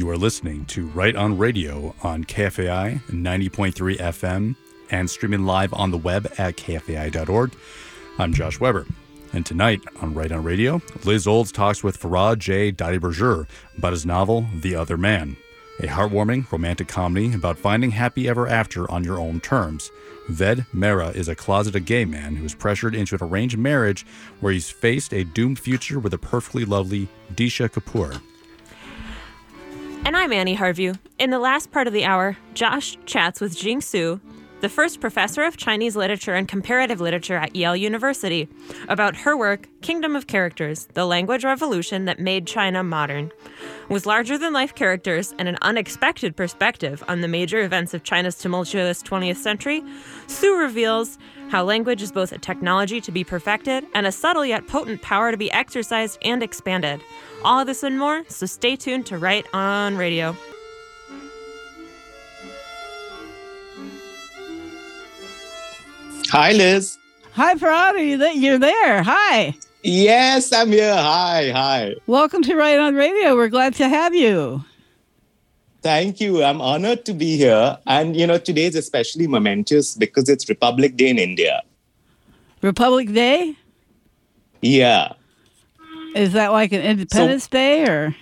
You are listening to Right On Radio on KFAI 90.3 FM and streaming live on the web at kfai.org. I'm Josh Weber. And tonight on Right On Radio, Liz Olds talks with Farhad J. Dadi-Berger about his novel, The Other Man, a heartwarming romantic comedy about finding happy ever after on your own terms. Ved Mehra is a closeted gay man who is pressured into an arranged marriage where he's faced a doomed future with a perfectly lovely Disha Kapoor. And I'm Annie Harview. In the last part of the hour, Josh chats with Jing Su, the first professor of Chinese literature and comparative literature at Yale University, about her work, Kingdom of Characters, the language revolution that made China modern. With larger-than-life characters and an unexpected perspective on the major events of China's tumultuous 20th century, Su reveals how language is both a technology to be perfected and a subtle yet potent power to be exercised and expanded. All of this and more, so stay tuned to Right On Radio. Hi, Liz. Hi, Farhad. You're there. Hi. Yes, I'm here. Hi. Welcome to Right On Radio. We're glad to have you. Thank you. I'm honored to be here. And, today is especially momentous because it's Republic Day in India. Republic Day? Yeah. Is that like an Independence Day or?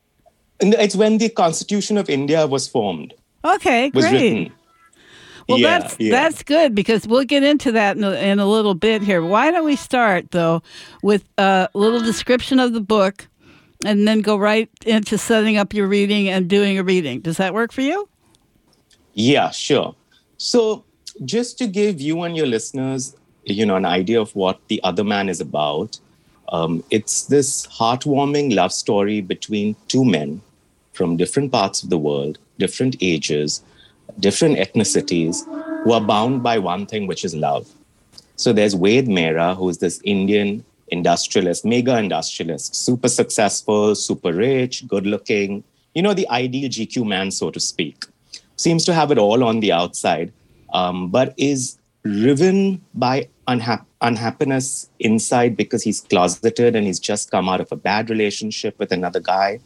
It's when the Constitution of India was formed. Okay, was great. Written. Well, that's good because we'll get into that in a little bit here. Why don't we start, though, with a little description of the book and then go right into setting up your reading and doing a reading. Does that work for you? Yeah, sure. So just to give you and your listeners, an idea of what The Other Man is about, it's this heartwarming love story between two men from different parts of the world, different ages, different ethnicities, who are bound by one thing, which is love. So there's Ved Mehra, who is this Indian industrialist, mega industrialist, super successful, super rich, good looking, the ideal GQ man, so to speak. Seems to have it all on the outside, but is riven by unhappiness inside because he's closeted and he's just come out of a bad relationship with another guy.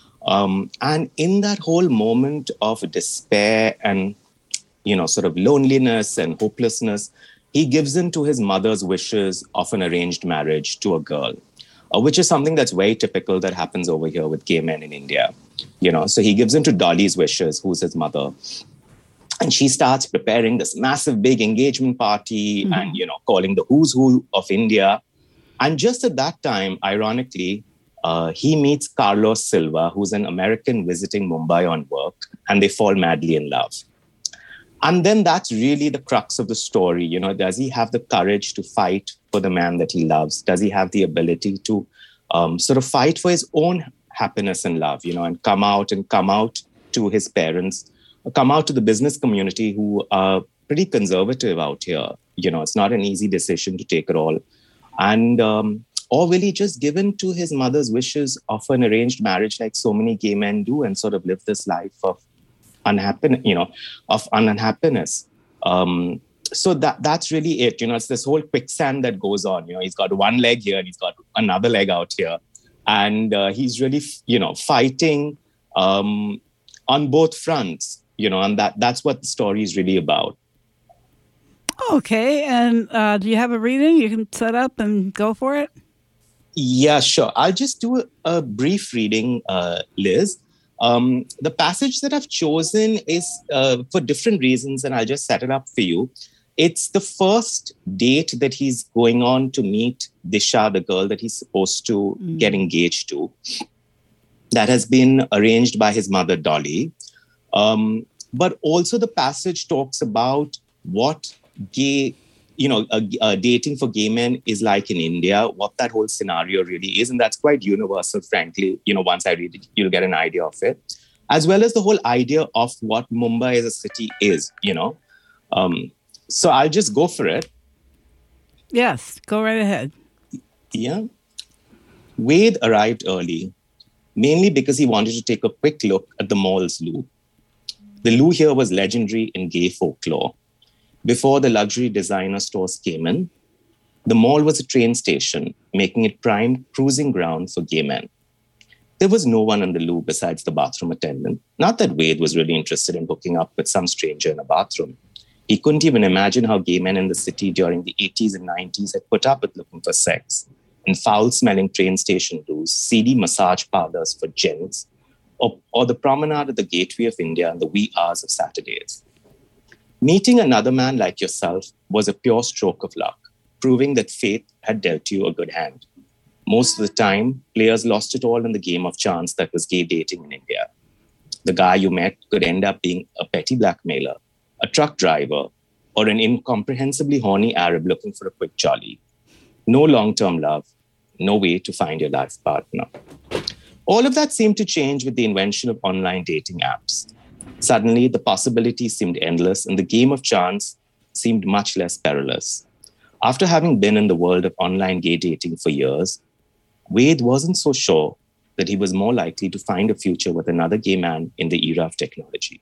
And in that whole moment of despair and, sort of loneliness and hopelessness, he gives in to his mother's wishes of an arranged marriage to a girl, which is something that's very typical that happens over here with gay men in India. So he gives in to Dolly's wishes, who's his mother. And she starts preparing this massive big engagement party and, calling the who's who of India. And just at that time, ironically, he meets Carlos Silva, who's an American visiting Mumbai on work, and they fall madly in love. And then that's really the crux of the story. Does he have the courage to fight for the man that he loves? Does he have the ability to sort of fight for his own happiness and love, and come out to his parents, come out to the business community who are pretty conservative out here. It's not an easy decision to take at all. And or will he just give in to his mother's wishes of an arranged marriage like so many gay men do and sort of live this life of unhappiness? So that's really it. It's this whole quicksand that goes on. He's got one leg here and he's got another leg out here. And he's really, fighting on both fronts, and that's what the story is really about. Okay. And do you have a reading you can set up and go for it? Yeah, sure. I'll just do a brief reading, Liz. The passage that I've chosen is for different reasons, and I'll just set it up for you. It's the first date that he's going on to meet Disha, the girl that he's supposed to get engaged to. That has been arranged by his mother, Dolly. But also the passage talks about what gay dating for gay men is like in India, what that whole scenario really is. And that's quite universal, frankly. Once I read it, you'll get an idea of it. As well as the whole idea of what Mumbai as a city is, So I'll just go for it. Yes, go right ahead. Yeah. Ved arrived early, mainly because he wanted to take a quick look at the mall's loo. The loo here was legendary in gay folklore. Before the luxury designer stores came in, the mall was a train station, making it prime cruising ground for gay men. There was no one in the loo besides the bathroom attendant. Not that Ved was really interested in hooking up with some stranger in a bathroom. He couldn't even imagine how gay men in the city during the 80s and 90s had put up with looking for sex in foul-smelling train station loos, seedy massage parlors for gents, or the promenade at the Gateway of India in the wee hours of Saturdays. Meeting another man like yourself was a pure stroke of luck, proving that fate had dealt you a good hand. Most of the time, players lost it all in the game of chance that was gay dating in India. The guy you met could end up being a petty blackmailer, a truck driver, or an incomprehensibly horny Arab looking for a quick jolly. No long-term love, no way to find your life partner. All of that seemed to change with the invention of online dating apps. Suddenly, the possibilities seemed endless, and the game of chance seemed much less perilous. After having been in the world of online gay dating for years, Ved wasn't so sure that he was more likely to find a future with another gay man in the era of technology.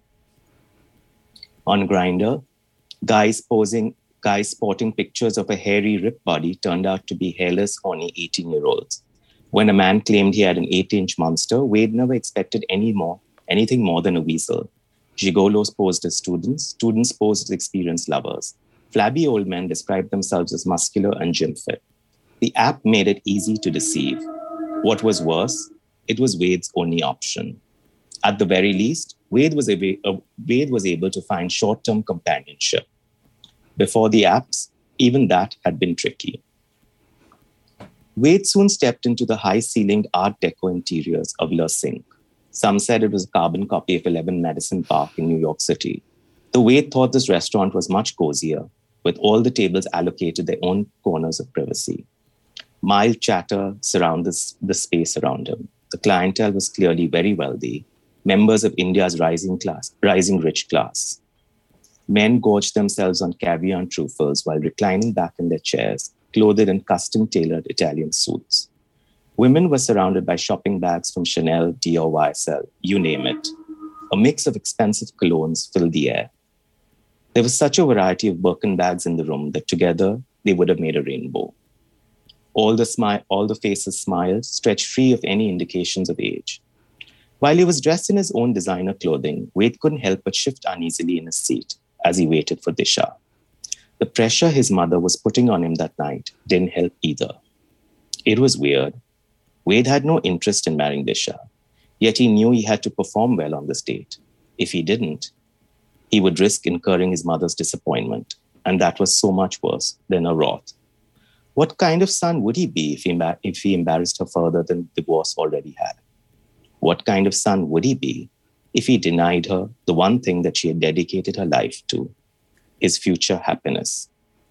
On Grindr, guys sporting pictures of a hairy, ripped body turned out to be hairless, horny 18-year-olds. When a man claimed he had an 8-inch monster, Ved never expected anything more than a weasel. Gigolos posed as students posed as experienced lovers. Flabby old men described themselves as muscular and gym fit. The app made it easy to deceive. What was worse, it was Ved's only option. At the very least, Ved was able to find short-term companionship. Before the apps, even that had been tricky. Ved soon stepped into the high-ceilinged Art Deco interiors of Le Cinq. Some said it was a carbon copy of 11 Madison Park in New York City. The Ved thought this restaurant was much cozier, with all the tables allocated their own corners of privacy. Mild chatter surrounded the space around him. The clientele was clearly very wealthy, members of India's rising rich class. Men gorged themselves on caviar and truffles while reclining back in their chairs, clothed in custom-tailored Italian suits. Women were surrounded by shopping bags from Chanel, Dior, YSL, you name it. A mix of expensive colognes filled the air. There was such a variety of Birkin bags in the room that together they would have made a rainbow. All the faces smiled, stretched free of any indications of age. While he was dressed in his own designer clothing, Ved couldn't help but shift uneasily in his seat as he waited for Disha. The pressure his mother was putting on him that night didn't help either. It was weird. Ved had no interest in marrying Disha, yet he knew he had to perform well on this date. If he didn't, he would risk incurring his mother's disappointment, and that was so much worse than a wrath. What kind of son would he be if he embarrassed her further than divorce already had? What kind of son would he be if he denied her the one thing that she had dedicated her life to, his future happiness?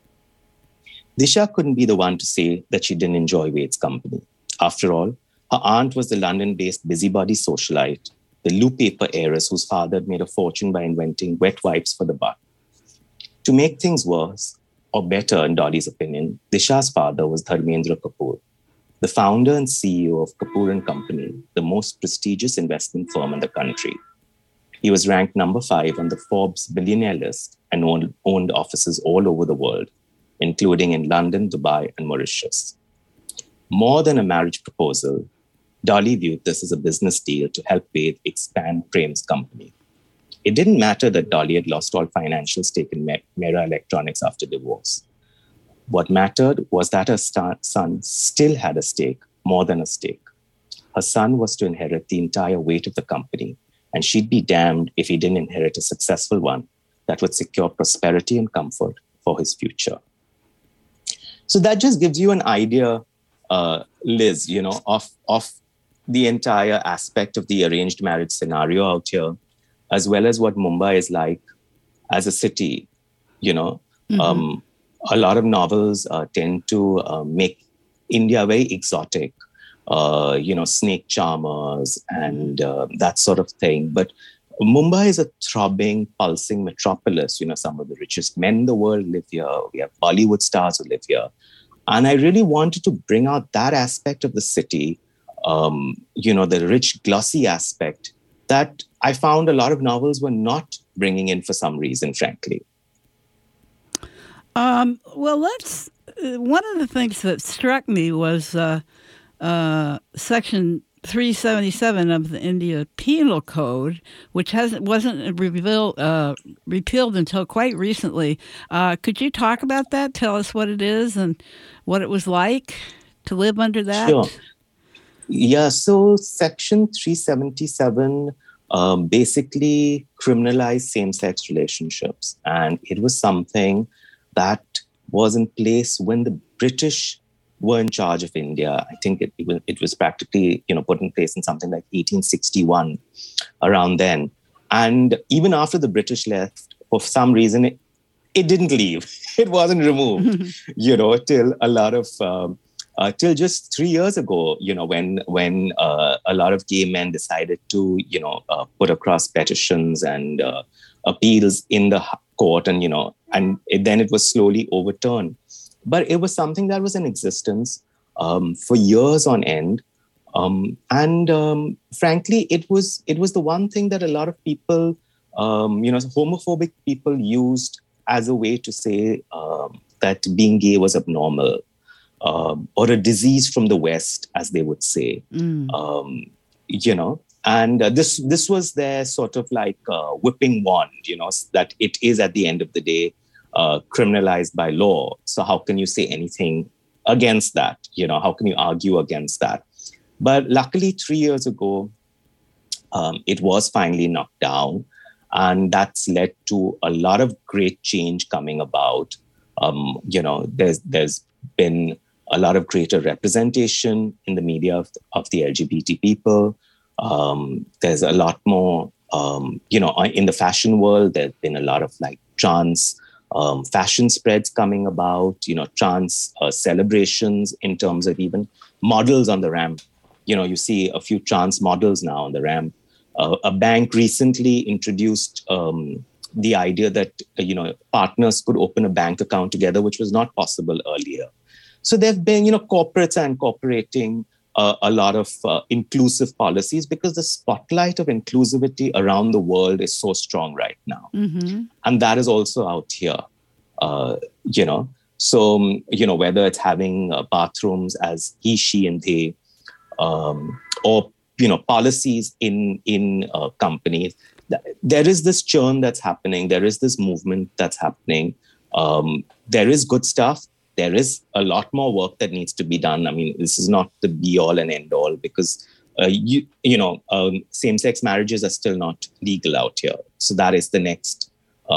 Disha couldn't be the one to say that she didn't enjoy Ved's company. After all, her aunt was the London-based busybody socialite, the loo paper heiress whose father had made a fortune by inventing wet wipes for the butt. To make things worse, or better in Dolly's opinion, Disha's father was Dharmendra Kapoor, the founder and CEO of Kapoor & Company, the most prestigious investment firm in the country. He was ranked number 5 on the Forbes billionaire list and owned offices all over the world, including in London, Dubai, and Mauritius. More than a marriage proposal, Dolly viewed this as a business deal to help Ved expand Prem's company. It didn't matter that Dolly had lost all financial stake in Mera Electronics after divorce. What mattered was that her son still had a stake, more than a stake. Her son was to inherit the entire weight of the company, and she'd be damned if he didn't inherit a successful one that would secure prosperity and comfort for his future. So that just gives you an idea, Liz, of the entire aspect of the arranged marriage scenario out here, as well as what Mumbai is like as a city. Mm-hmm. A lot of novels tend to make India very exotic, snake charmers and that sort of thing. But Mumbai is a throbbing, pulsing metropolis. Some of the richest men in the world live here. We have Bollywood stars who live here. And I really wanted to bring out that aspect of the city, the rich, glossy aspect that I found a lot of novels were not bringing in for some reason, frankly. One of the things that struck me was section 377 of the India Penal Code, which wasn't repealed until quite recently. Could you talk about that? Tell us what it is and what it was like to live under that? Sure. Yeah, so Section 377 basically criminalized same-sex relationships. And it was something that was in place when the British were in charge of India. I think it was practically, put in place in something like 1861, around then. And even after the British left, for some reason, it didn't leave. It wasn't removed, till a lot of... till just 3 years ago, when a lot of gay men decided to, put across petitions and appeals in the court, and then it was slowly overturned. But it was something that was in existence for years on end, and frankly, it was the one thing that a lot of people, homophobic people, used as a way to say that being gay was abnormal. Or a disease from the West, as they would say, and this was their sort of like whipping wand, that it is at the end of the day criminalized by law. So how can you say anything against that? How can you argue against that? But luckily, 3 years ago, it was finally knocked down, and that's led to a lot of great change coming about. There's been a lot of greater representation in the media of the LGBT people. There's a lot more, in the fashion world, there's been a lot of like trans fashion spreads coming about, trans celebrations in terms of even models on the ramp. You see a few trans models now on the ramp. A bank recently introduced the idea that, partners could open a bank account together, which was not possible earlier. So there have been, corporates are incorporating a lot of inclusive policies because the spotlight of inclusivity around the world is so strong right now. Mm-hmm. And that is also out here, So, whether it's having bathrooms as he, she, and they, or, policies in companies, there is this churn that's happening. There is this movement that's happening. There is good stuff. There is a lot more work that needs to be done. I mean, this is not the be all and end all because, same-sex marriages are still not legal out here. So that is the next,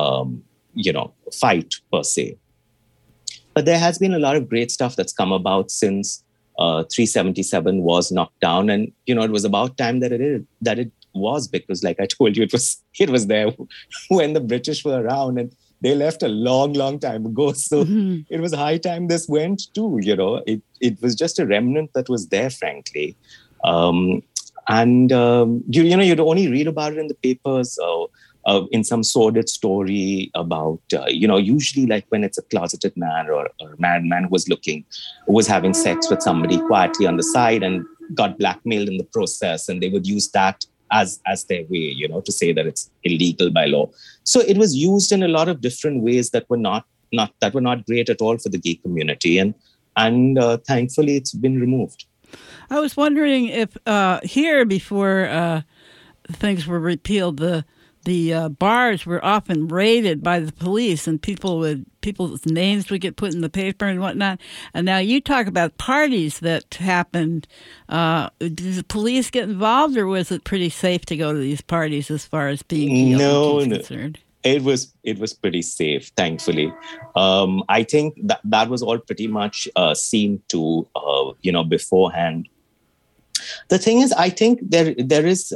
fight per se. But there has been a lot of great stuff that's come about since 377 was knocked down. And, it was about time that it was, because like I told you, it was there when the British were around, and they left a long, long time ago. So It was high time this went too, It was just a remnant that was there, frankly. You'd only read about it in the papers or in some sordid story about, usually like when it's a closeted man or a married man who was having sex with somebody quietly on the side and got blackmailed in the process. And they would use that as their way, to say that it's illegal by law. So it was used in a lot of different ways that were not great at all for the gay community, and thankfully it's been removed. I was wondering if here before things were repealed, the bars were often raided by the police, and people's names would get put in the paper and whatnot. And now you talk about parties that happened. Did the police get involved, or was it pretty safe to go to these parties as far as being concerned? It was pretty safe, thankfully. I think that was all pretty much seen to beforehand. The thing is, I think there is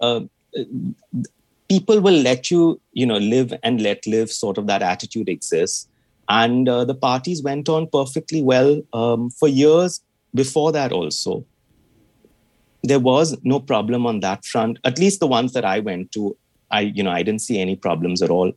people will let you, live and let live, sort of that attitude exists. And the parties went on perfectly well for years before that also. There was no problem on that front, at least the ones that I went to. I didn't see any problems at all.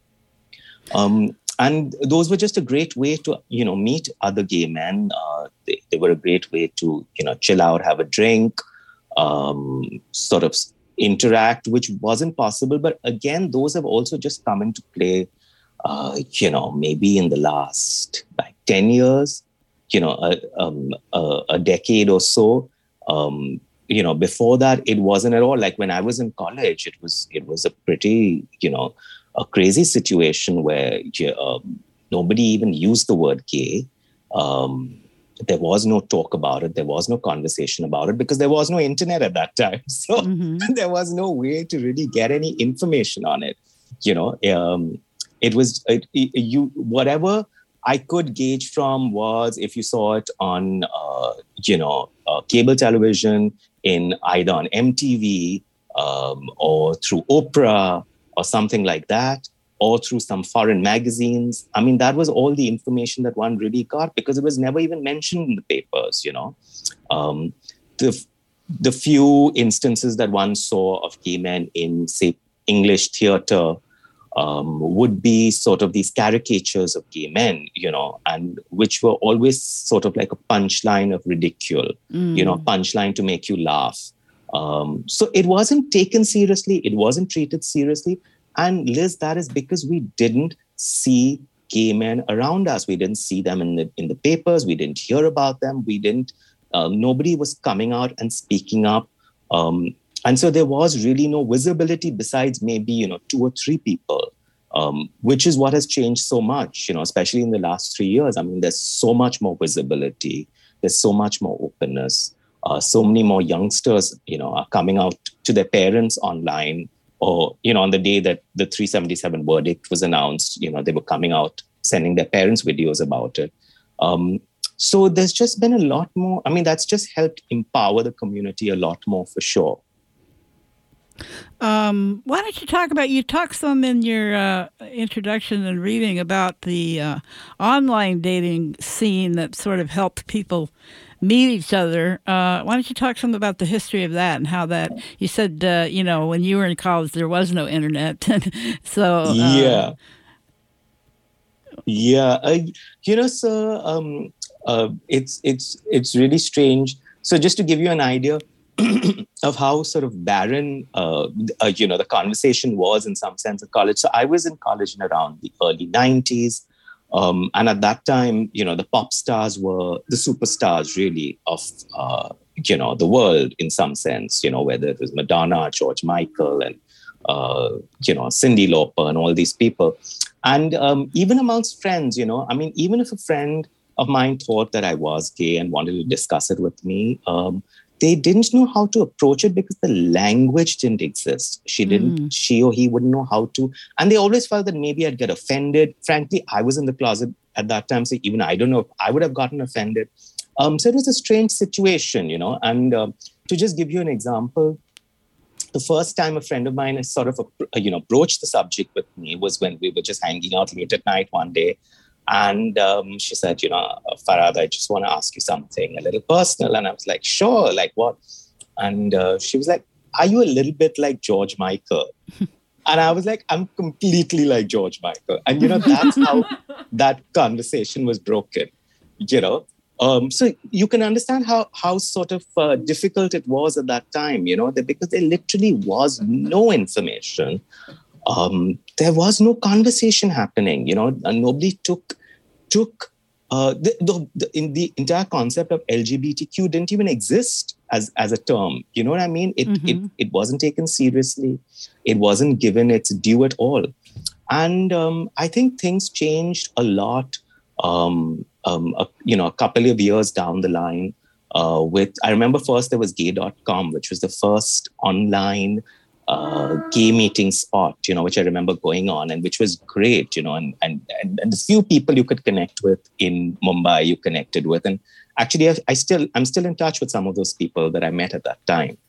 And those were just a great way to, meet other gay men. They were a great way to, chill out, have a drink, sort of interact, which wasn't possible. But again, those have also just come into play, maybe in the last 10 years, a decade or so. before that, it wasn't at all. Like when I was in college, it was a pretty, a crazy situation where nobody even used the word gay. There was no talk about it. There was no conversation about it because there was no internet at that time. So there was no way to really get any information on it. It was whatever I could gauge from was if you saw it on, cable television, in either on MTV or through Oprah or something like that, or through some foreign magazines. I mean, that was all the information that one really got because it was never even mentioned in the papers, The few instances that one saw of gay men in, say, English theater would be sort of these caricatures of gay men, and which were always sort of like a punchline of ridicule, punchline to make you laugh. So it wasn't taken seriously. It wasn't treated seriously. And Liz, that is because we didn't see gay men around us. We didn't see them in the papers. We didn't hear about them. Nobody was coming out and speaking up. And so there was really no visibility besides maybe, 2 or 3 people, which is what has changed so much, especially in the last 3 years. I mean, there's so much more visibility. There's so much more openness. So many more youngsters, are coming out to their parents online, or, on the day that the 377 verdict was announced, they were coming out, sending their parents videos about it. So there's just been a lot more. I mean, that's just helped empower the community a lot more for sure. Why don't you talk some in your introduction and reading about the online dating scene that sort of helped people meet each other. Why don't you talk some about the history of that and how that, you said, when you were in college, there was no internet. So, Yeah. It's really strange. So just to give you an idea of how sort of barren, the conversation was in some sense at college. So I was in college in around the early 90s. And at that time, the pop stars were the superstars really of, the world in some sense, whether it was Madonna, George Michael, and, Cyndi Lauper and all these people. And even amongst friends, even if a friend of mine thought that I was gay and wanted to discuss it with me, they didn't know how to approach it because the language didn't exist. She or he wouldn't know how to. And they always felt that maybe I'd get offended. Frankly, I was in the closet at that time, so even I don't know if I would have gotten offended. So it was a strange situation, And to just give you an example, the first time a friend of mine sort of, broached the subject with me was when we were just hanging out late at night one day. And she said, Farhad, I just want to ask you something a little personal. And I was like, sure, like what? And she was like, are you a little bit like George Michael? And I was like, I'm completely like George Michael. And, that's how that conversation was broken, So you can understand how sort of difficult it was at that time, because there literally was no information. There was no conversation happening, and nobody took the entire concept of LGBTQ didn't even exist as a term. You know what I mean? It wasn't taken seriously. It wasn't given its due at all. And I think things changed a lot, a couple of years down the line I remember first there was gay.com, which was the first online gay meeting spot, which I remember going on and which was great, and the few people you could connect with in Mumbai, you connected with. And actually, I'm still in touch with some of those people that I met at that time,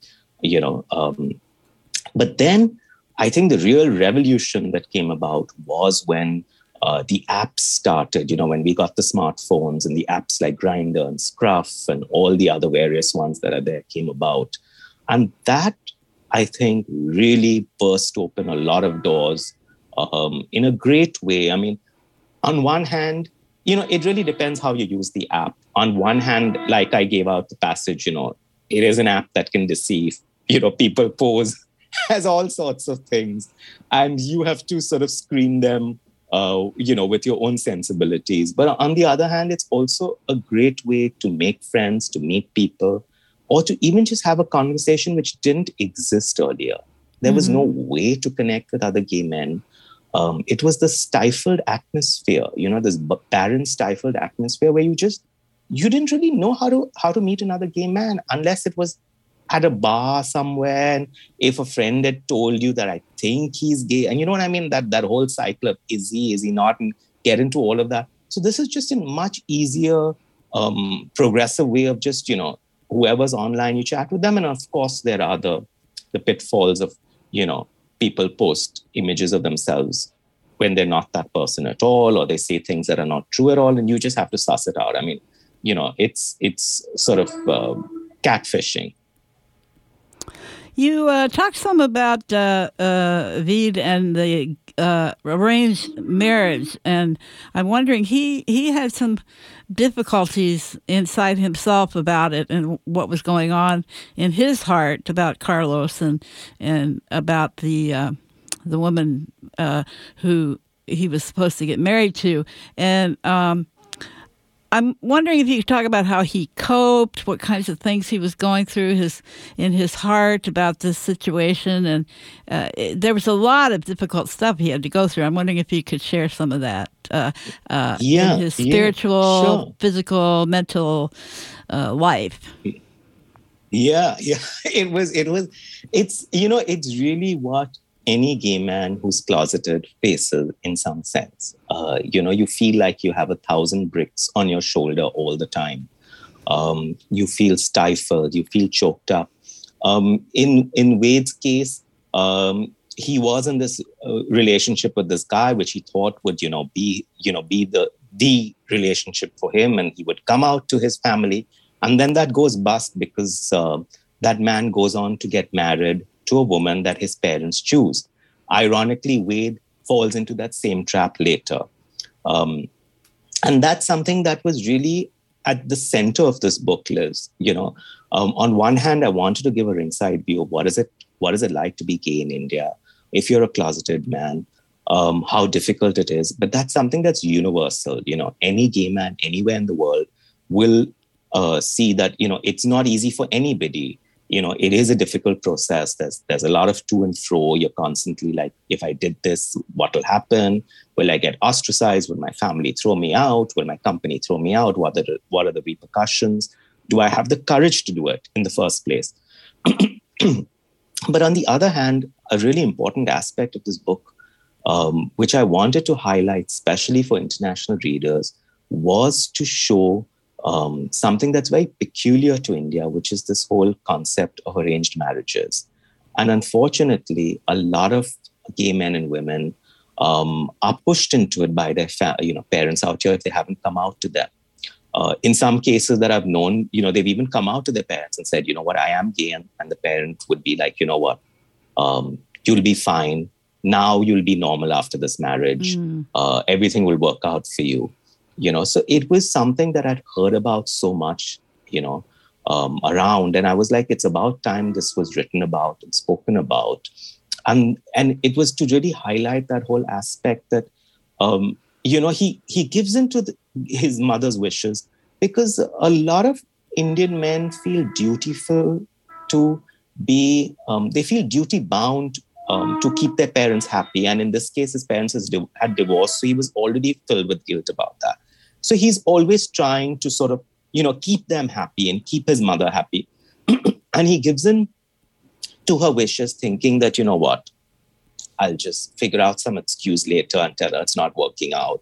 But then I think the real revolution that came about was when the apps started, when we got the smartphones and the apps like Grindr and Scruff and all the other various ones that are there came about. And that, I think, really burst open a lot of doors in a great way. I mean, on one hand, it really depends how you use the app. On one hand, like I gave out the passage, it is an app that can deceive. People pose as all sorts of things, and you have to sort of screen them, with your own sensibilities. But on the other hand, it's also a great way to make friends, to meet people. or to even just have a conversation which didn't exist earlier. There was no way to connect with other gay men. It was the stifled atmosphere, this barren, stifled atmosphere where you didn't really know how to meet another gay man unless it was at a bar somewhere. And if a friend had told you that I think he's gay, and you know what I mean? That whole cycle of is he not, and get into all of that. So this is just a much easier, progressive way of just, whoever's online, you chat with them. And of course, there are the pitfalls of, people post images of themselves when they're not that person at all, or they say things that are not true at all. And you just have to suss it out. I mean, it's sort of catfishing. You talked some about Veed and the arranged marriage, and I'm wondering, he had some difficulties inside himself about it and what was going on in his heart about Carlos and about the woman who he was supposed to get married to. And I'm wondering if you could talk about how he coped, what kinds of things he was going through in his heart about this situation. And there was a lot of difficult stuff he had to go through. I'm wondering if you could share some of that in his spiritual, physical, mental life. Yeah. It's really what any gay man who's closeted faces in some sense. You feel like you have 1,000 bricks on your shoulder all the time. You feel stifled, you feel choked up. In Wade's case, he was in this relationship with this guy, which he thought would, be the relationship for him, and he would come out to his family. And then that goes bust because that man goes on to get married to a woman that his parents choose. Ironically, Wade falls into that same trap later. And that's something that was really at the center of this book, Liz. On one hand, I wanted to give a ringside view of what is it like to be gay in India. If you're a closeted man, how difficult it is. But that's something that's universal. Any gay man anywhere in the world will see that, it's not easy for anybody. It is a difficult process. There's a lot of to and fro. You're constantly like, if I did this, what will happen? Will I get ostracized? Will my family throw me out? Will my company throw me out? What are the repercussions? Do I have the courage to do it in the first place? But on the other hand, a really important aspect of this book, which I wanted to highlight, especially for international readers, was to show something that's very peculiar to India, which is this whole concept of arranged marriages. And unfortunately, a lot of gay men and women are pushed into it by their parents out here if they haven't come out to them. In some cases that I've known, they've even come out to their parents and said, I am gay. And the parent would be like, you'll be fine. Now you'll be normal after this marriage. Everything will work out for you. So it was something that I'd heard about so much, around. And I was like, it's about time this was written about and spoken about. And it was to really highlight that whole aspect that, he gives into his mother's wishes, because a lot of Indian men feel dutiful to be, they feel duty bound to keep their parents happy. And in this case, his parents had divorced, so he was already filled with guilt about that. So he's always trying to sort of, keep them happy and keep his mother happy. And he gives in to her wishes, thinking that, I'll just figure out some excuse later and tell her it's not working out.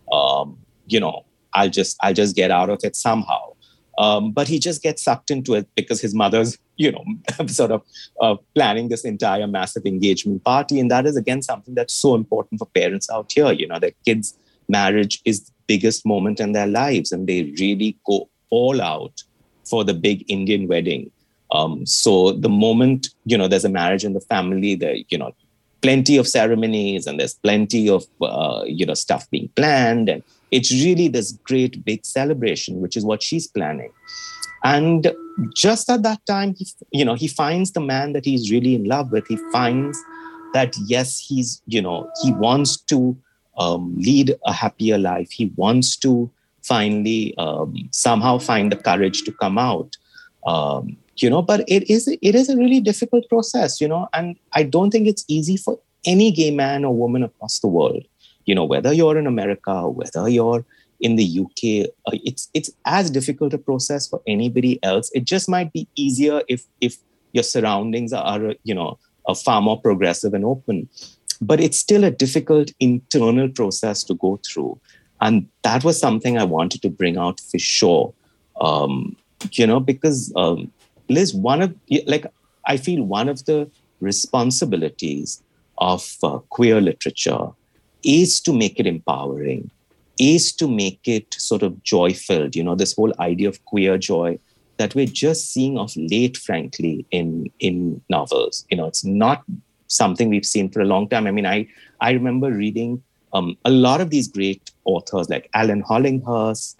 I'll just get out of it somehow. But he just gets sucked into it because his mother's, sort of planning this entire massive engagement party. And that is, again, something that's so important for parents out here. Their kids' marriage is the biggest moment in their lives, and they really go all out for the big Indian wedding. So the moment, there's a marriage in the family, there, plenty of ceremonies and there's plenty of, stuff being planned. And it's really this great big celebration, which is what she's planning. And just at that time, he finds the man that he's really in love with. He finds that, yes, he wants to lead a happier life. He wants to finally somehow find the courage to come out. but it is a really difficult process, and I don't think it's easy for any gay man or woman across the world, whether you're in America or whether you're in the UK, it's as difficult a process for anybody else. It just might be easier if your surroundings are, far more progressive and open. But it's still a difficult internal process to go through. And that was something I wanted to bring out for sure. Because Liz, I feel one of the responsibilities of queer literature is to make it empowering, is to make it sort of joy-filled, this whole idea of queer joy that we're just seeing of late, frankly, in novels. It's not something we've seen for a long time. I mean, I remember reading a lot of these great authors like Alan Hollinghurst,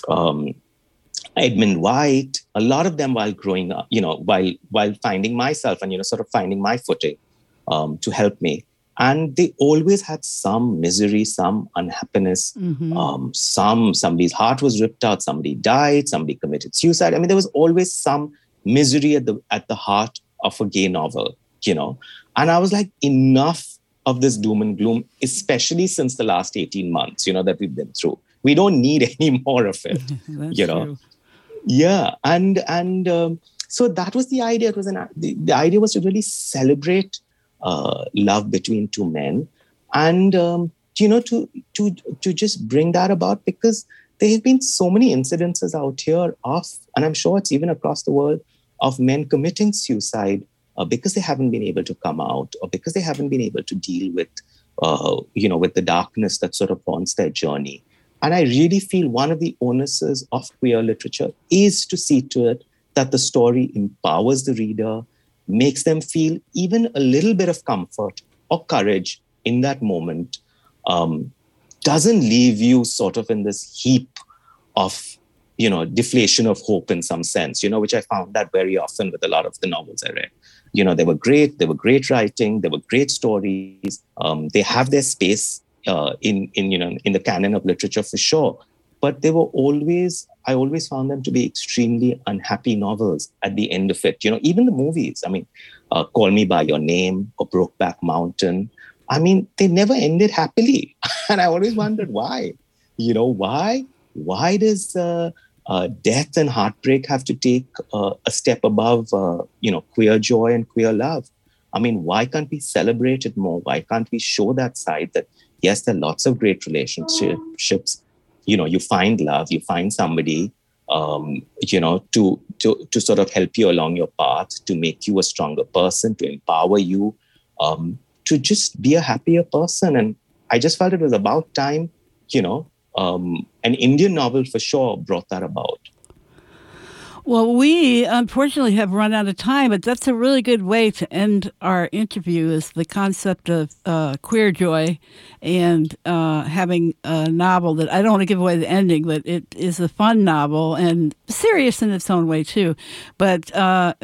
Edmund White, a lot of them while growing up, while finding myself and, sort of finding my footing to help me. And they always had some misery, some unhappiness, somebody's heart was ripped out, somebody died, somebody committed suicide. I mean, there was always some misery at the heart of a gay novel, And I was like, enough of this doom and gloom, especially since the last 18 months, that we've been through. We don't need any more of it, True. Yeah. And so that was the idea. It was the idea was to really celebrate love between two men and, to just bring that about, because there have been so many incidences out here and I'm sure it's even across the world, of men committing suicide because they haven't been able to come out or because they haven't been able to deal with, with the darkness that sort of haunts their journey. And I really feel one of the onuses of queer literature is to see to it that the story empowers the reader, makes them feel even a little bit of comfort or courage in that moment, doesn't leave you sort of in this heap of, deflation of hope in some sense, which I found that very often with a lot of the novels I read. They were great writing, they were great stories. They have their space in the canon of literature for sure. But I always found them to be extremely unhappy novels at the end of it. Even the movies, I mean, Call Me By Your Name or Brokeback Mountain, I mean, they never ended happily. And I always wondered why. Why does death and heartbreak have to take a step above, queer joy and queer love? I mean, why can't we celebrate it more? Why can't we show that side that, yes, there are lots of great relationships. You find love, you find somebody, to sort of help you along your path, to make you a stronger person, to empower you, to just be a happier person. And I just felt it was about time, an Indian novel for sure brought that about. Well, we unfortunately have run out of time, but that's a really good way to end our interview, is the concept of queer joy and having a novel that, I don't want to give away the ending, but it is a fun novel and serious in its own way too. But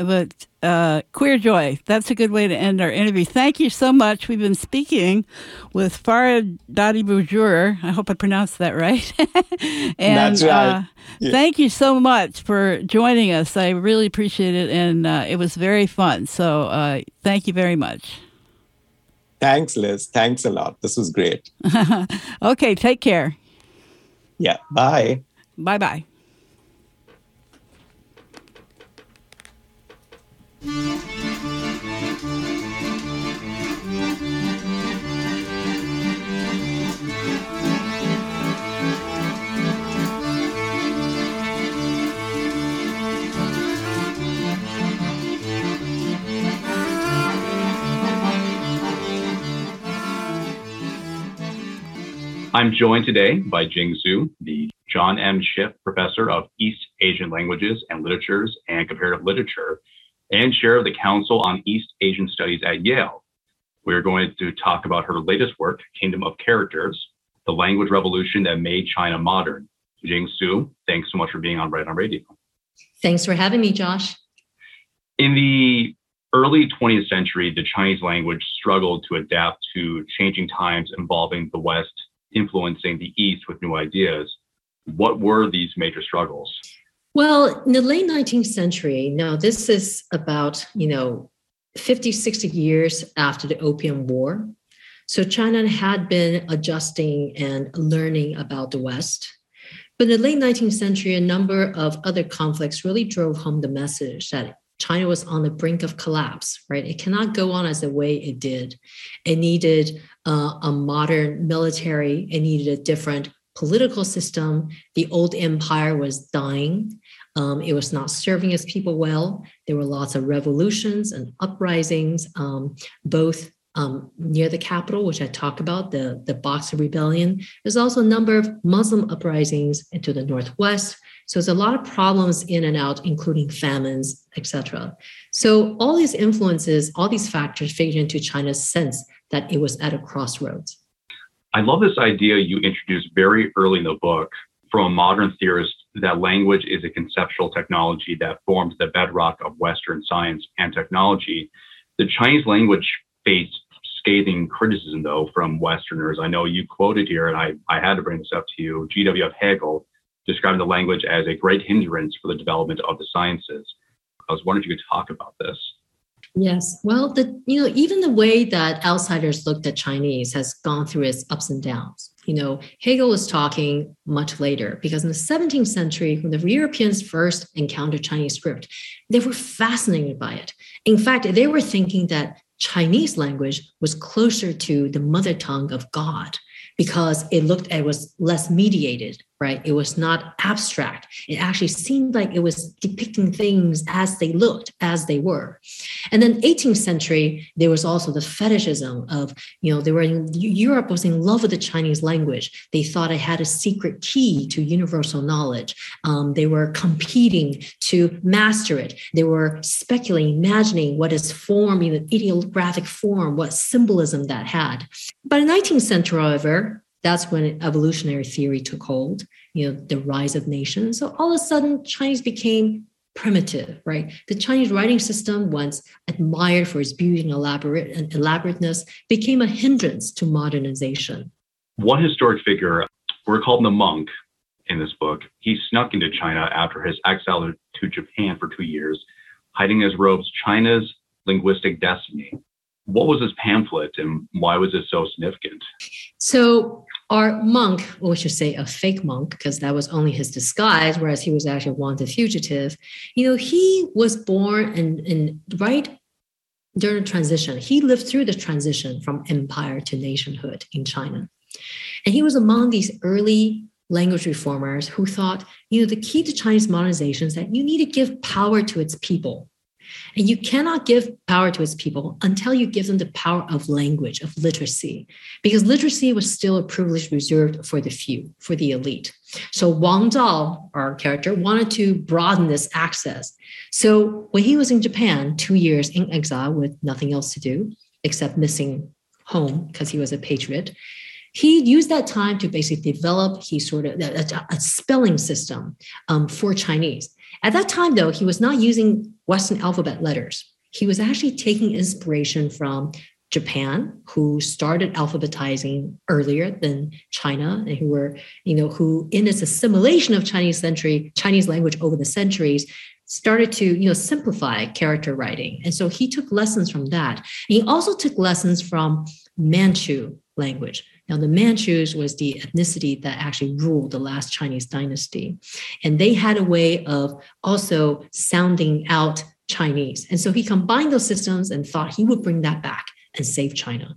queer joy, that's a good way to end our interview. Thank you so much. We've been speaking with Farah Dadi-Bujur. I hope I pronounced that right. And, that's right. Yeah. Thank you so much for joining us. I really appreciate it, and it was very fun. So thank you very much. Thanks, Liz. Thanks a lot. This was great. Okay, take care. Yeah, bye. Bye-bye. I'm joined today by Jing Zhu, the John M. Schiff Professor of East Asian Languages and Literatures and Comparative Literature, and Chair of the Council on East Asian Studies at Yale. We're going to talk about her latest work, Kingdom of Characters, the language revolution that made China modern. Jing Zhu, thanks so much for being on Right on Radio. Thanks for having me, Josh. In the early 20th century, the Chinese language struggled to adapt to changing times involving the West influencing the East with new ideas. What were these major struggles? Well, in the late 19th century, now this is about, 50, 60 years after the Opium War. So China had been adjusting and learning about the West. But in the late 19th century, a number of other conflicts really drove home the message that China was on the brink of collapse, right? It cannot go on as the way it did. It needed a modern military. It needed a different political system. The old empire was dying. It was not serving its people well. There were lots of revolutions and uprisings, both near the capital, which I talked about, the Boxer Rebellion. There's also a number of Muslim uprisings into the Northwest. So there's a lot of problems in and out, including famines, etc. So all these influences, all these factors figured into China's sense that it was at a crossroads. I love this idea you introduced very early in the book from a modern theorist that language is a conceptual technology that forms the bedrock of Western science and technology. The Chinese language faced scathing criticism, though, from Westerners. I know you quoted here, and I had to bring this up to you, G.W.F. Hegel, describing the language as a great hindrance for the development of the sciences. I was wondering if you could talk about this. Yes. Well, even the way that outsiders looked at Chinese has gone through its ups and downs. Hegel was talking much later because in the 17th century, when the Europeans first encountered Chinese script, they were fascinated by it. In fact, they were thinking that Chinese language was closer to the mother tongue of God because it was less mediated, right? It was not abstract. It actually seemed like it was depicting things as they looked, as they were. And then 18th century, there was also the fetishism of, Europe was in love with the Chinese language. They thought it had a secret key to universal knowledge. They were competing to master it. They were speculating, imagining what its form, ideographic form, what symbolism that had. By the 19th century, however, that's when evolutionary theory took hold, the rise of nations. So all of a sudden, Chinese became primitive, right? The Chinese writing system, once admired for its beauty and elaborateness, became a hindrance to modernization. One historic figure, we're called the monk in this book. He snuck into China after his exile to Japan for 2 years, hiding his robes, China's Linguistic Destiny. What was this pamphlet and why was it so significant? So our monk, or we should say a fake monk, because that was only his disguise, whereas he was actually a wanted fugitive, he was born in right during the transition. He lived through the transition from empire to nationhood in China. And he was among these early language reformers who thought, the key to Chinese modernization is that you need to give power to its people. And you cannot give power to its people until you give them the power of language, of literacy, because literacy was still a privilege reserved for the few, for the elite. So Wang Zhao, our character, wanted to broaden this access. So when he was in Japan, 2 years in exile with nothing else to do except missing home because he was a patriot, he used that time to basically develop a spelling system for Chinese. At that time, though, he was not using Western alphabet letters. He was actually taking inspiration from Japan, who started alphabetizing earlier than China, and who in its assimilation of Chinese language over the centuries, started to simplify character writing. And so he took lessons from that. And he also took lessons from Manchu language. Now, the Manchus was the ethnicity that actually ruled the last Chinese dynasty. And they had a way of also sounding out Chinese. And so he combined those systems and thought he would bring that back and save China.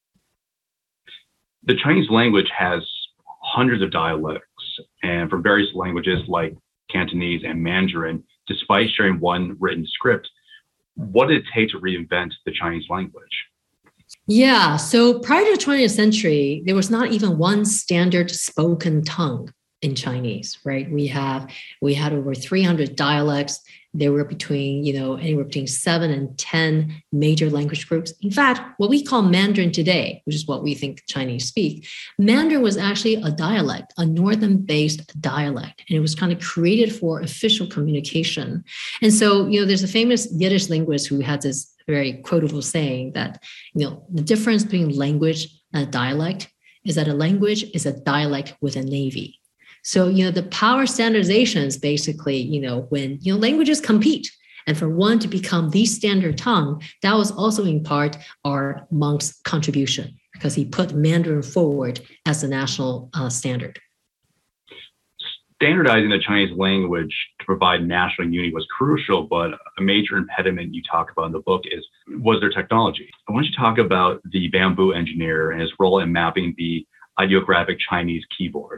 The Chinese language has hundreds of dialects, and from various languages like Cantonese and Mandarin, despite sharing one written script. What did it take to reinvent the Chinese language? Yeah, so prior to the 20th century, there was not even one standard spoken tongue in Chinese, right? We had over 300 dialects. There were anywhere between 7 and 10 major language groups. In fact, what we call Mandarin today, which is what we think Chinese speak, Mandarin was actually a dialect, a northern-based dialect, and it was kind of created for official communication. And so, there's a famous Yiddish linguist who had this very quotable saying that, the difference between language and a dialect is that a language is a dialect with a navy. So, the power standardizations basically, when, languages compete. And for one to become the standard tongue, that was also in part our Monk's contribution, because he put Mandarin forward as the national standard. Standardizing the Chinese language to provide national unity was crucial, but a major impediment you talk about in the book was their technology. I want you to talk about the bamboo engineer and his role in mapping the ideographic Chinese keyboard.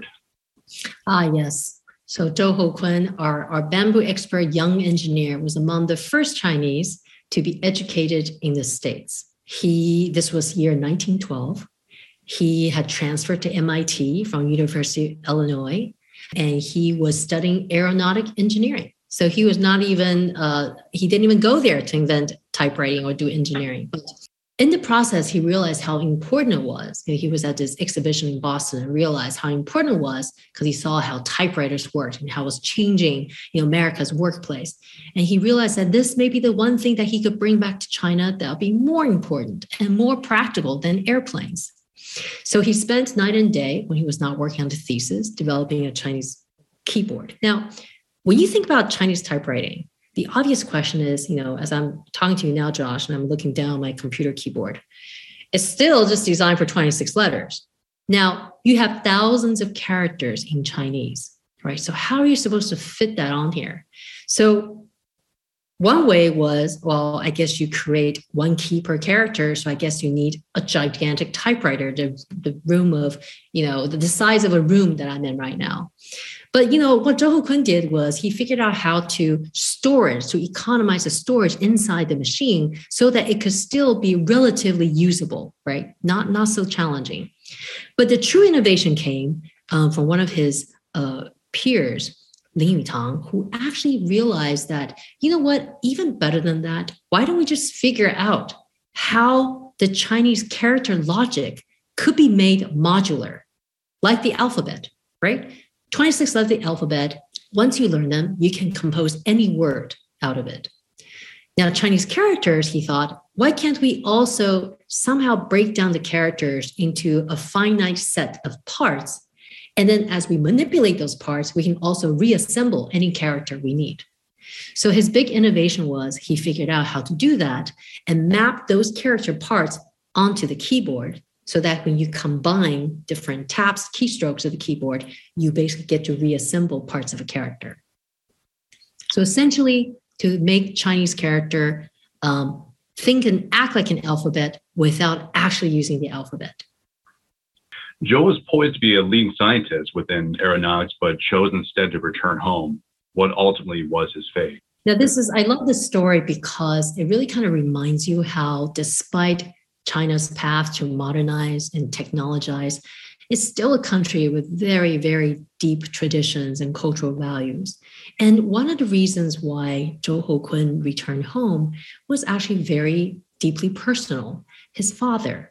Yes. So Zhou Houkun, our bamboo expert young engineer, was among the first Chinese to be educated in the States. This was year 1912. He had transferred to MIT from University of Illinois, and he was studying aeronautic engineering. So he was not even, he didn't even go there to invent typewriting or do engineering. But in the process, he realized how important it was. He was at this exhibition in Boston and realized how important it was because he saw how typewriters worked and how it was changing, America's workplace. And he realized that this may be the one thing that he could bring back to China that would be more important and more practical than airplanes. So he spent night and day when he was not working on the thesis, developing a Chinese keyboard. Now, when you think about Chinese typewriting, the obvious question is, as I'm talking to you now, Josh, and I'm looking down my computer keyboard, it's still just designed for 26 letters. Now, you have thousands of characters in Chinese, right? So how are you supposed to fit that on here? So one way was, well, I guess you create one key per character. So I guess you need a gigantic typewriter, the room of, the size of a room that I'm in right now. But, what Zhou Houkun did was he figured out how to economize the storage inside the machine so that it could still be relatively usable, right? Not so challenging. But the true innovation came from one of his peers, Lin Yutang, who actually realized that, even better than that, why don't we just figure out how the Chinese character logic could be made modular, like the alphabet, right? 26 letters of the alphabet. Once you learn them, you can compose any word out of it. Now, Chinese characters, he thought, why can't we also somehow break down the characters into a finite set of parts? And then as we manipulate those parts, we can also reassemble any character we need. So his big innovation was he figured out how to do that and map those character parts onto the keyboard so that when you combine different taps, keystrokes of the keyboard, you basically get to reassemble parts of a character. So essentially, to make Chinese character think and act like an alphabet without actually using the alphabet. Zhou was poised to be a leading scientist within aeronautics, but chose instead to return home. What ultimately was his fate? Now, I love this story because it really kind of reminds you how despite China's path to modernize and technologize, it's still a country with very, very deep traditions and cultural values. And one of the reasons why Zhou Houkun returned home was actually very deeply personal. His father.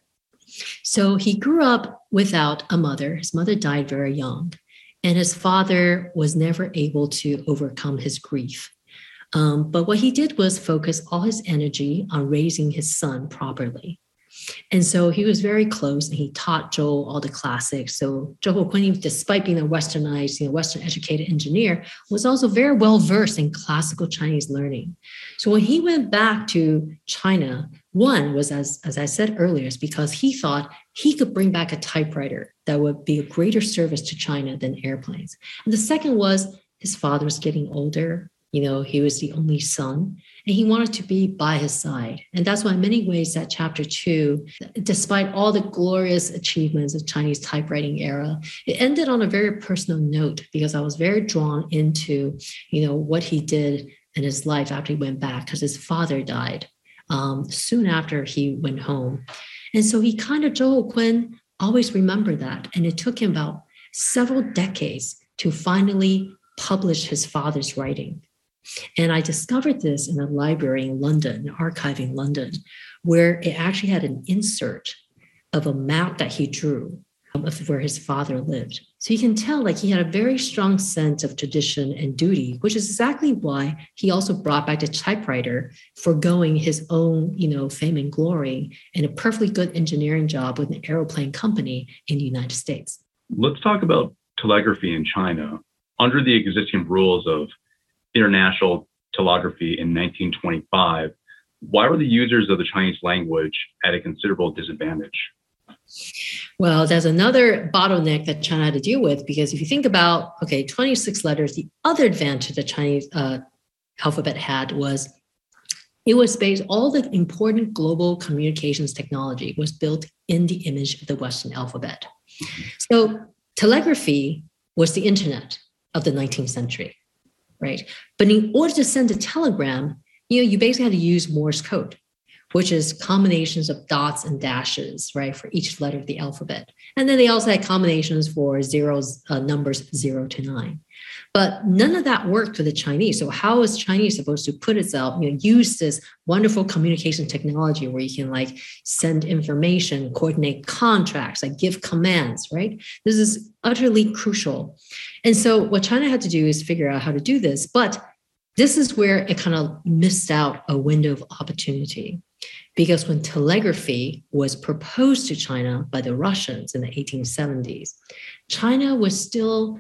So he grew up without a mother. His mother died very young, and his father was never able to overcome his grief. But what he did was focus all his energy on raising his son properly. And so he was very close, and he taught Zhou all the classics. So Zhou Houkun, despite being a westernized, Western-educated engineer, was also very well versed in classical Chinese learning. So when he went back to China, one was, as I said earlier, is because he thought he could bring back a typewriter that would be a greater service to China than airplanes. And the second was his father was getting older. He was the only son, and he wanted to be by his side. And that's why in many ways that chapter 2, despite all the glorious achievements of Chinese typewriting era, it ended on a very personal note because I was very drawn into, what he did in his life after he went back, because his father died soon after he went home. And so Zhou Houkun always remembered that. And it took him about several decades to finally publish his father's writing. And I discovered this in a library in London, an archive in London, where it actually had an insert of a map that he drew of where his father lived. So you can tell he had a very strong sense of tradition and duty, which is exactly why he also brought back the typewriter, forgoing his own, fame and glory and a perfectly good engineering job with an aeroplane company in the United States. Let's talk about telegraphy in China, under the existing rules of international telegraphy in 1925, why were the users of the Chinese language at a considerable disadvantage? Well, there's another bottleneck that China had to deal with, because if you think about, 26 letters, the other advantage the Chinese alphabet had was it was based, all the important global communications technology was built in the image of the Western alphabet. So telegraphy was the internet of the 19th century, right? But in order to send a telegram, you basically had to use Morse code, which is combinations of dots and dashes, right, for each letter of the alphabet. And then they also had combinations for numbers 0 to 9. But none of that worked for the Chinese. So how is Chinese supposed to put itself, use this wonderful communication technology where you can send information, coordinate contracts, give commands, right? This is utterly crucial. And so what China had to do is figure out how to do this. But this is where it kind of missed out a window of opportunity. Because when telegraphy was proposed to China by the Russians in the 1870s, China was still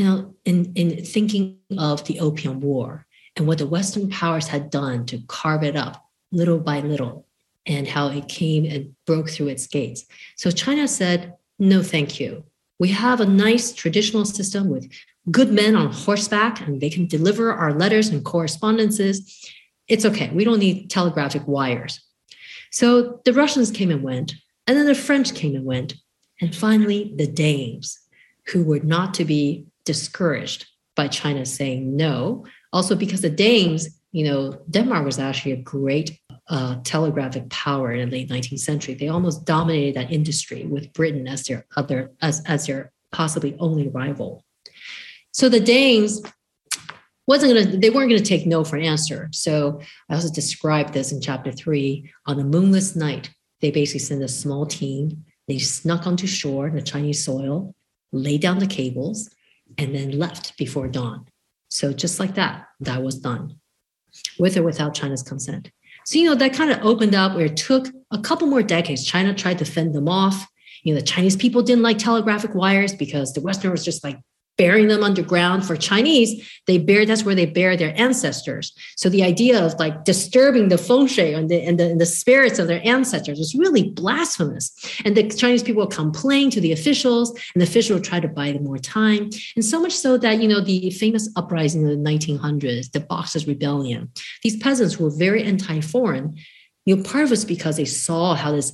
in thinking of the Opium War and what the Western powers had done to carve it up little by little and how it came and broke through its gates. So China said, no, thank you. We have a nice traditional system with good men on horseback and they can deliver our letters and correspondences. It's okay. We don't need telegraphic wires. So the Russians came and went, and then the French came and went, and finally the Danes, who were not to be discouraged by China saying no. Also because the Danes, Denmark was actually a great telegraphic power in the late 19th century. They almost dominated that industry with Britain as their possibly only rival. So the Danes they weren't going to take no for an answer. So I also described this in chapter 3. On a moonless night, they basically sent a small team. They snuck onto shore in the Chinese soil, laid down the cables, and then left before dawn. So just like that was done, with or without China's consent. So, that kind of opened up where it took a couple more decades. China tried to fend them off. The Chinese people didn't like telegraphic wires because the Westerners just burying them underground. For Chinese, that's where they bury their ancestors. So the idea of disturbing the feng shui and the spirits of their ancestors was really blasphemous. And the Chinese people would complain to the officials, and the officials would try to buy them more time. And so much so that, the famous uprising in the 1900s, the Boxers' Rebellion, these peasants were very anti-foreign. Part of it's because they saw how this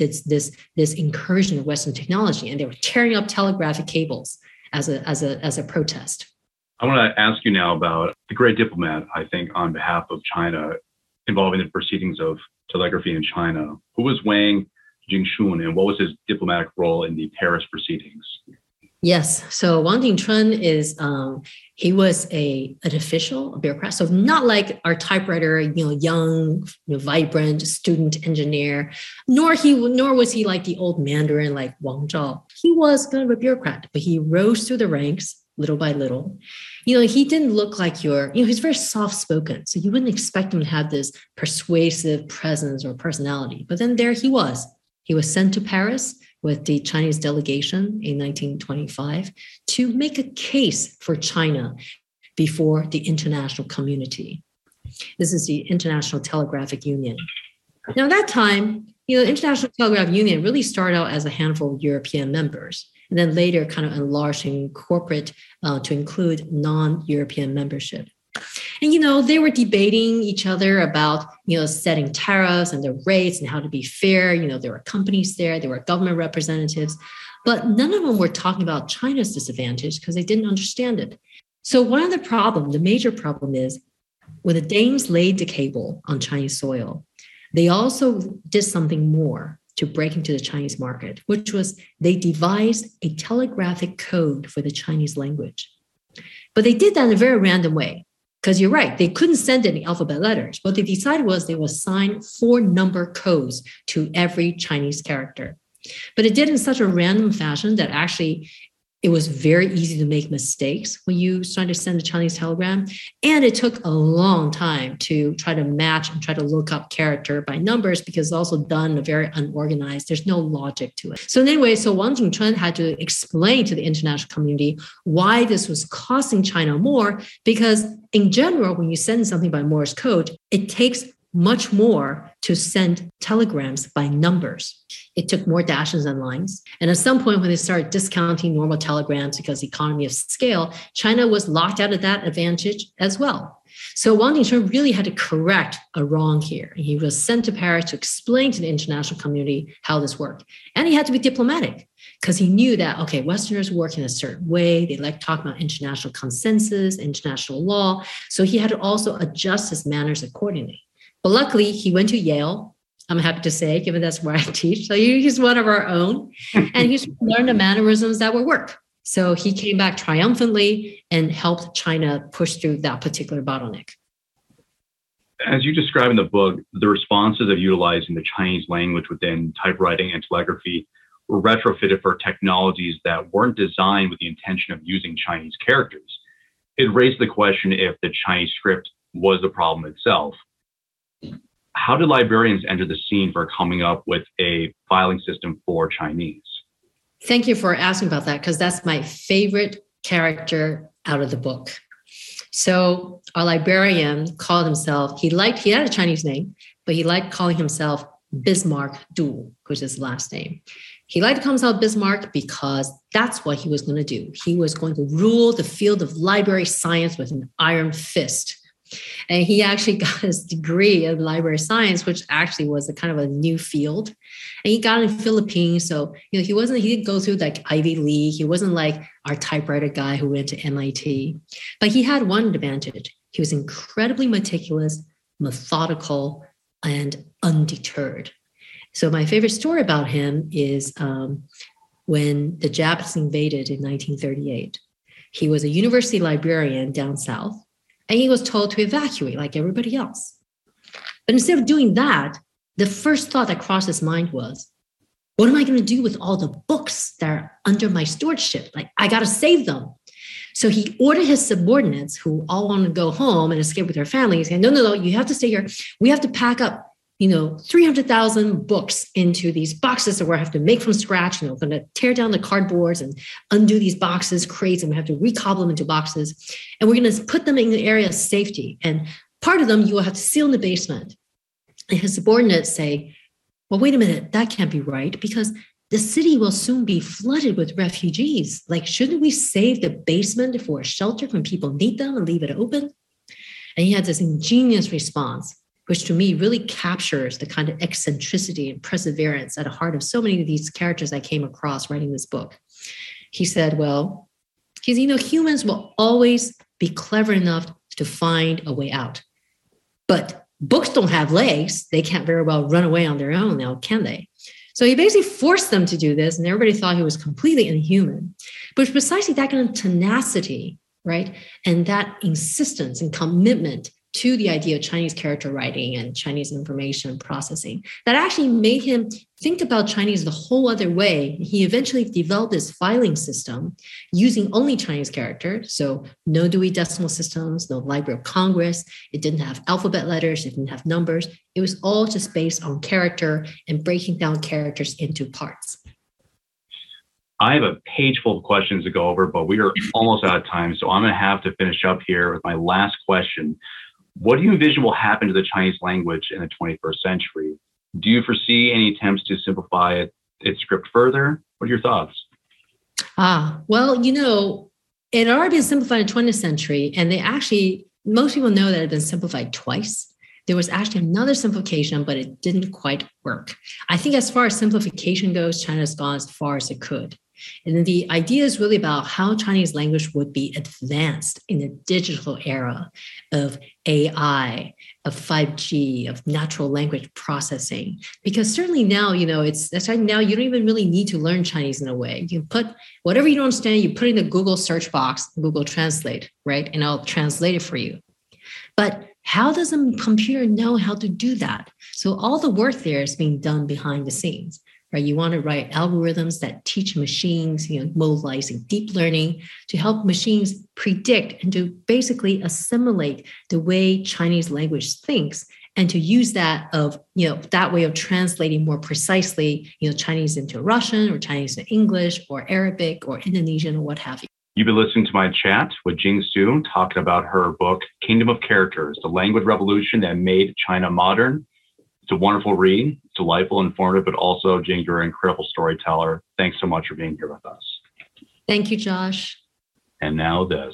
incursion of Western technology, and they were tearing up telegraphic cables as a protest. I want to ask you now about the great diplomat, I think, on behalf of China, involving the proceedings of telegraphy in China. Who was Wang Jingshun, and what was his diplomatic role in the Paris proceedings? Yes. So Wang Jingshun he was an official, a bureaucrat. So not like our typewriter, young, vibrant student engineer, nor was he like the old Mandarin like Wang Zhao. He was kind of a bureaucrat, but he rose through the ranks little by little. He didn't look like he's very soft-spoken. So you wouldn't expect him to have this persuasive presence or personality. But then there he was. He was sent to Paris with the Chinese delegation in 1925 to make a case for China before the international community. This is the International Telegraphic Union. Now, at that time, the International Telegraph Union really started out as a handful of European members, and then later kind of enlarged in corporate to include non-European membership. And, they were debating each other about, setting tariffs and the rates and how to be fair. There were companies there were government representatives, but none of them were talking about China's disadvantage because they didn't understand it. So the major problem is when the Danes laid the cable on Chinese soil, they also did something more to break into the Chinese market, which was they devised a telegraphic code for the Chinese language. But they did that in a very random way. Because you're right, they couldn't send any alphabet letters. What they decided was they would assign 4-number codes to every Chinese character. But it did in such a random fashion that actually It was very easy to make mistakes when you started to send a Chinese telegram. And it took a long time to try to match and try to look up character by numbers because it's also done in a very unorganized, there's no logic to it. So anyway, Wang Jingchun had to explain to the international community why this was costing China more, because in general, when you send something by Morse code, it takes much more to send telegrams by numbers. It took more dashes than lines. And at some point, when they started discounting normal telegrams because economy of scale, China was locked out of that advantage as well. So Wang Jingchun really had to correct a wrong here. He was sent to Paris to explain to the international community how this worked. And he had to be diplomatic because he knew that, okay, Westerners work in a certain way. They like talking about international consensus, international law. So he had to also adjust his manners accordingly. But luckily, he went to Yale, I'm happy to say, given that's where I teach. So he's one of our own. And he's learned the mannerisms that would work. So he came back triumphantly and helped China push through that particular bottleneck. As you describe in the book, the responses of utilizing the Chinese language within typewriting and telegraphy were retrofitted for technologies that weren't designed with the intention of using Chinese characters. It raised the question if the Chinese script was the problem itself. How did librarians enter the scene for coming up with a filing system for Chinese? Thank you for asking about that, because that's my favorite character out of the book. So our librarian called himself, he had a Chinese name, but he liked calling himself Bismarck Du, which is his last name. He liked to call himself Bismarck because that's what he was going to do. He was going to rule the field of library science with an iron fist. And he actually got his degree in library science, which actually was a kind of a new field. And he got it in the Philippines. So, he didn't go through like Ivy League. He wasn't like our typewriter guy who went to MIT. But he had one advantage. He was incredibly meticulous, methodical, and undeterred. So my favorite story about him is when the Japs invaded in 1938. He was a university librarian down south. And he was told to evacuate like everybody else. But instead of doing that, the first thought that crossed his mind was, what am I going to do with all the books that are under my stewardship? Like, I got to save them. So he ordered his subordinates, who all wanted to go home and escape with their families. And no, you have to stay here. We have to pack up 300,000 books into these boxes that we have to make from scratch. We're going to tear down the cardboards and undo these boxes, crates, and we have to recobble them into boxes. And we're going to put them in the area of safety. And part of them you will have to seal in the basement. And his subordinates say, well, wait a minute, that can't be right because the city will soon be flooded with refugees. Like, shouldn't we save the basement for a shelter when people need them and leave it open? And he had this ingenious response, which to me really captures the kind of eccentricity and perseverance at the heart of so many of these characters I came across writing this book. He said, humans will always be clever enough to find a way out. But books don't have legs. They can't very well run away on their own now, can they? So he basically forced them to do this, and everybody thought he was completely inhuman. But it's precisely that kind of tenacity, right? And that insistence and commitment to the idea of Chinese character writing and Chinese information processing that actually made him think about Chinese the whole other way. He eventually developed this filing system using only Chinese characters. So no Dewey Decimal Systems, no Library of Congress. It didn't have alphabet letters. It didn't have numbers. It was all just based on character and breaking down characters into parts. I have a page full of questions to go over, but we are almost out of time. So I'm going to have to finish up here with my last question. What do you envision will happen to the Chinese language in the 21st century? Do you foresee any attempts to simplify its script further? What are your thoughts? It had already been simplified in the 20th century, and most people know that it had been simplified twice. There was actually another simplification, but it didn't quite work. I think as far as simplification goes, China's gone as far as it could. And then the idea is really about how Chinese language would be advanced in the digital era of AI, of 5G, of natural language processing. Because certainly now, now you don't even really need to learn Chinese in a way. You put whatever you don't understand, you put it in the Google search box, Google Translate, right? And I'll translate it for you. But how does a computer know how to do that? So all the work there is being done behind the scenes. right? You want to write algorithms that teach machines, modelizing deep learning to help machines predict and to basically assimilate the way Chinese language thinks, and to use that way of translating more precisely, Chinese into Russian or Chinese into English or Arabic or Indonesian or what have you. You've been listening to my chat with Jing Su, talking about her book, Kingdom of Characters, The Language Revolution That Made China Modern. It's a wonderful read. It's delightful, informative, but also, Jing, you're an incredible storyteller. Thanks so much for being here with us. Thank you, Josh. And now this.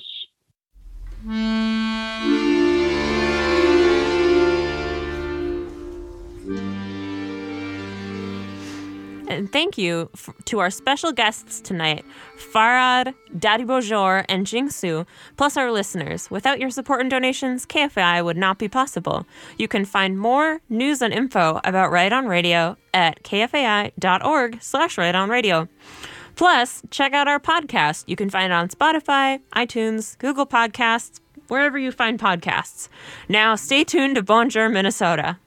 And thank you to our special guests tonight, Farhad, Daddy Bonjour, and Jing Su, plus our listeners. Without your support and donations, KFAI would not be possible. You can find more news and info about Right On Radio at kfai.org/rightonradio. Plus, check out our podcast. You can find it on Spotify, iTunes, Google Podcasts, wherever you find podcasts. Now, stay tuned to Bonjour, Minnesota.